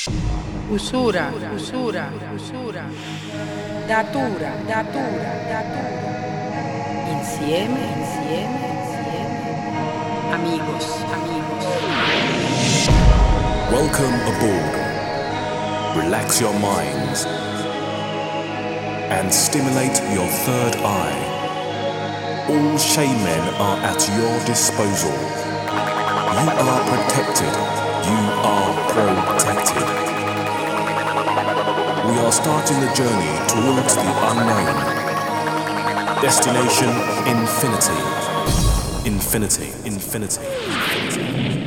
Usura, usura, usura. Datura, datura, datura. Insieme, insieme, insieme. Amigos, amigos. Welcome aboard. Relax your minds and stimulate your third eye. All shaman are at your disposal. You are protected. You are protected. We are starting the journey towards the unknown. Destination infinity. Infinity, infinity, infinity.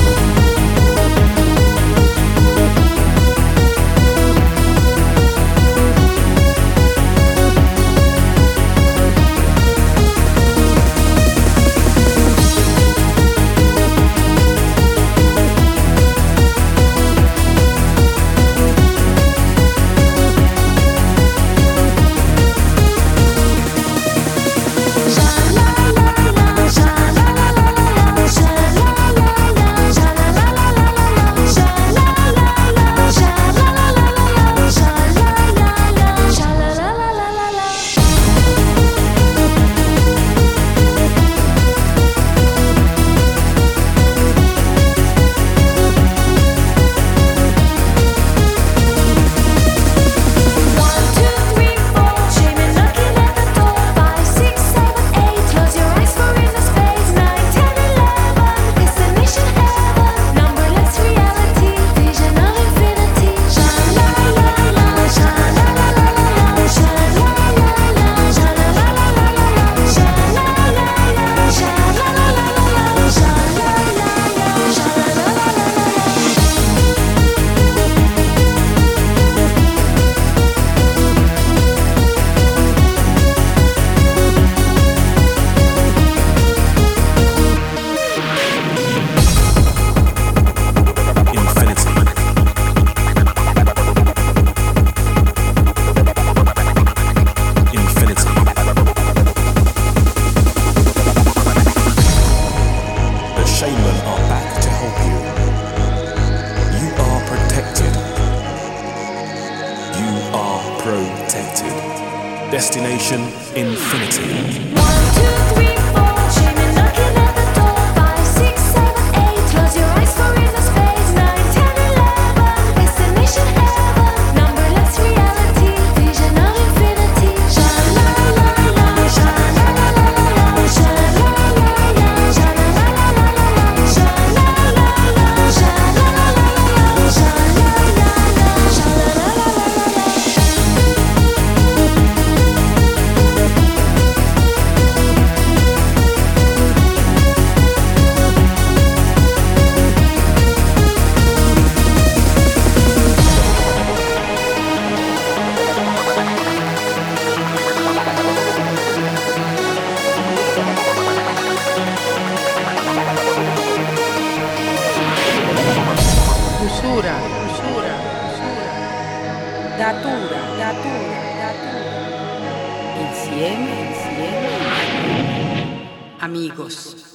Destination infinity. 1, 2, 3, 4, shaman knocking at the door. 5, 6, 7, 8, close your eyes for inner space. 9, 10, 11, destination heaven. Numberless reality, vision of infinity. Sha la la la, sha la la la la, sha la la la, sha la la la la, sha la la la, sha la la la, sha la la la, sha la la la. Usura, usura, usura. Datura, datura, datura. Insieme, insieme, insieme. Amigos.